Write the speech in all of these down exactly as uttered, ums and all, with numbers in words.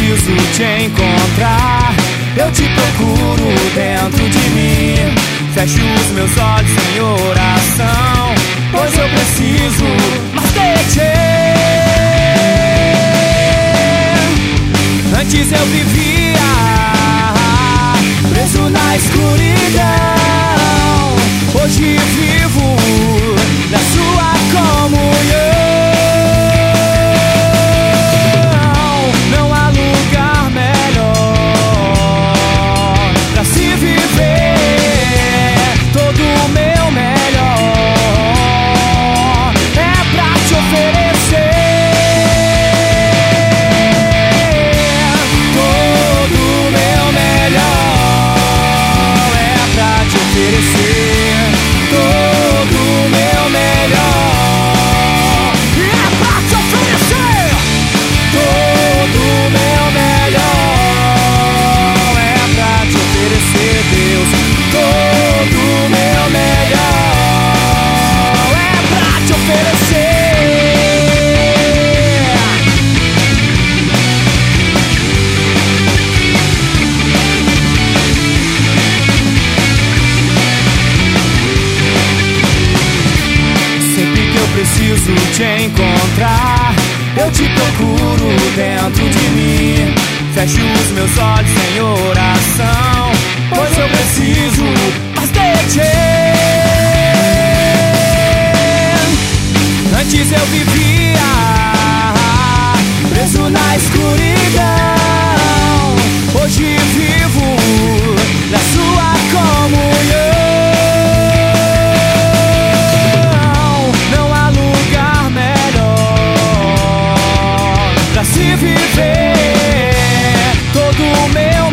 preciso te encontrar. Eu te procuro dentro de mim. Fecho os meus olhos em oração, pois eu preciso mais de ti. Antes eu vivia preso na escuridão, hoje vivo na sua comunhão. Não há lugar melhor pra se viver. Todo o meu melhor é pra te oferecer. Todo o meu melhor é pra te oferecer. Todo o meu melhor é pra te oferecer. Todo o meu melhor é pra te oferecer, Deus. Todo o meu melhor é pra te oferecer. Sempre que eu preciso te encontrar, eu te procuro dentro de mim. Fecho os meus olhos em oração, pois eu preciso mais de ti. Antes eu vivia preso na escuridão, hoje vivo na sua comunhão. Não há lugar melhor pra se viver. Todo o meu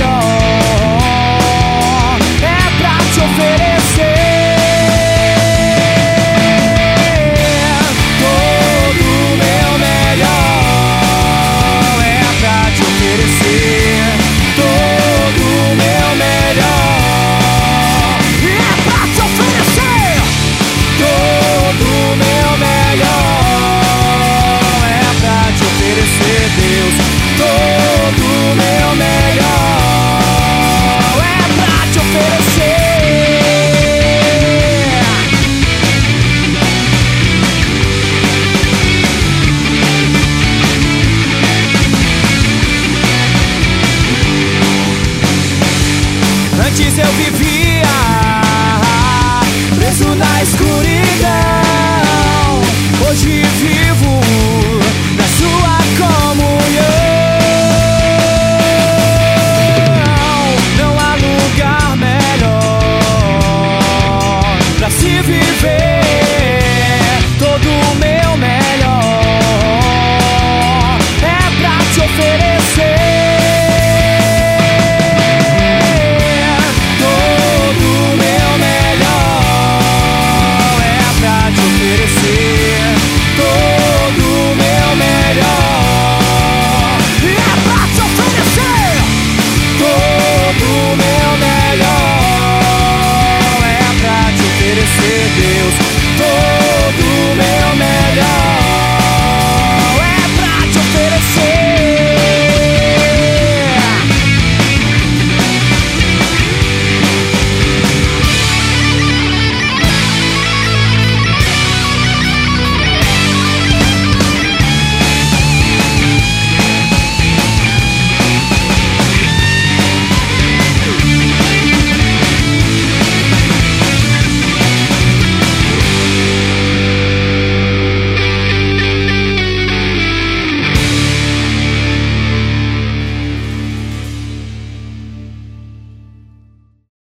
melhor é pra te oferecer. Todo o meu melhor é pra te oferecer. Todo o meu melhor é pra te oferecer. Todo o meu melhor é pra te oferecer, Deus. Todo